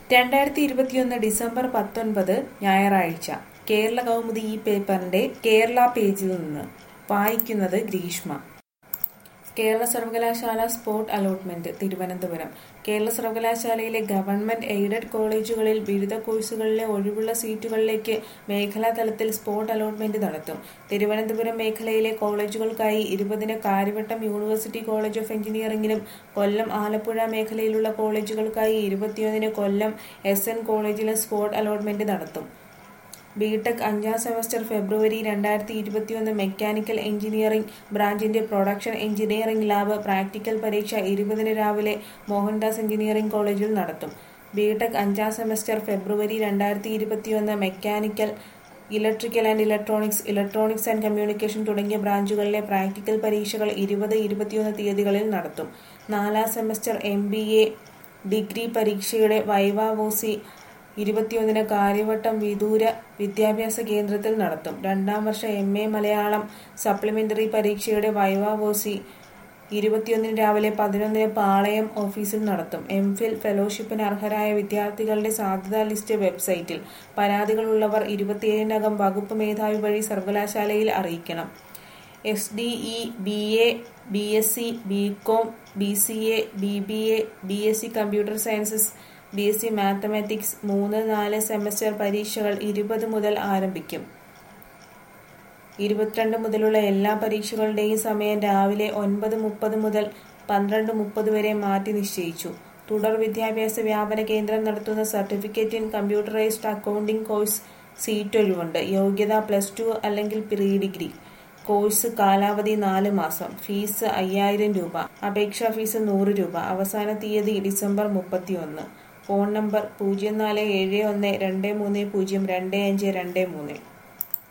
2021 December 19 ഞായറാഴ്ച കേരള കൗമുദി ഈ പേപ്പറിന്റെ കേരള പേജിൽ നിന്ന് വായിക്കുന്നത് ഗ്രീഷ്മ. കേരള സർവകലാശാല സ്പോട്ട് അലോട്ട്മെന്റ് തിരുവനന്തപുരം. കേരള സർവകലാശാലയിലെ ഗവൺമെന്റ് എയ്ഡഡ് കോളേജുകളിൽ ബിരുദ കോഴ്സുകളിലെ ഒഴിവുള്ള സീറ്റുകളിലേക്ക് മേഖലാ തലത്തിൽ സ്പോട്ട് അലോട്ട്മെന്റ് നടത്തും. തിരുവനന്തപുരം മേഖലയിലെ കോളേജുകൾക്കായി 20-ന് കാര്യവട്ടം യൂണിവേഴ്സിറ്റി കോളേജ് ഓഫ് എഞ്ചിനീയറിംഗിലും കൊല്ലം ആലപ്പുഴ മേഖലയിലുള്ള കോളേജുകൾക്കായി 21-ന് കൊല്ലം SN കോളേജിലും സ്പോട്ട് അലോട്ട്മെന്റ് നടത്തും. ബിടെക് 5ാം സെമസ്റ്റർ ഫെബ്രുവരി 2021 മെക്കാനിക്കൽ എഞ്ചിനീയറിംഗ് ബ്രാഞ്ചിന്റെ പ്രൊഡക്ഷൻ എഞ്ചിനീയറിംഗ് ലാബ് പ്രാക്ടിക്കൽ പരീക്ഷ 20-ന് രാവിലെ മോഹൻദാസ് എഞ്ചിനീയറിംഗ് കോളേജിൽ നടത്തും. ബിടെക് 5ാം semester February 2021 mechanical, electrical and electronics and communication തുടങ്ങിയ ബ്രാഞ്ചുകളിലെ പ്രാക്ടിക്കൽ പരീക്ഷകൾ 20-21 തീയതികളിൽ നടത്തും. 4ാം സെമസ്റ്റർ MBA ഡിഗ്രി പരീക്ഷയുടെ വൈവ വോസി 21-ന് കാര്യവട്ടം വിദൂര വിദ്യാഭ്യാസ കേന്ദ്രത്തിൽ നടത്തും. 2ാം വർഷ MA മലയാളം സപ്ലിമെന്ററി പരീക്ഷയുടെ വൈവ വോസി 21-ന് രാവിലെ 11-ന് പാളയം ഓഫീസിൽ നടത്തും. MPhil ഫെലോഷിപ്പിന് അർഹരായ വിദ്യാർത്ഥികളുടെ സാധ്യതാ ലിസ്റ്റ് വെബ്സൈറ്റിൽ. പരാതികളുള്ളവർ 27-നകം വകുപ്പ് മേധാവി വഴി സർവകലാശാലയിൽ അറിയിക്കണം. SDE, BA, BSc, BCom, BCA, BBA, BSc computer sciences, BSc mathematics 3-4 semester പരീക്ഷകൾ 20 മുതൽ ആരംഭിക്കും. 22 മുതലുള്ള എല്ലാ പരീക്ഷകളുടെയും സമയം രാവിലെ 9:30 മുതൽ 12:30 വരെ മാറ്റി നിശ്ചയിച്ചു. തുടർ വിദ്യാഭ്യാസ വ്യാപന കേന്ദ്രം നടത്തുന്ന certificate in computerised accounting course seat ഒഴിവുണ്ട്. യോഗ്യത +2 അല്ലെങ്കിൽ പ്രീ ഡിഗ്രി. കോഴ്സ് കാലാവധി 4 മാസം. ഫീസ് 5000 രൂപ. അപേക്ഷാ ഫീസ് 100 രൂപ. അവസാന തീയതി ഡിസംബർ 31. Phone number 047123025253.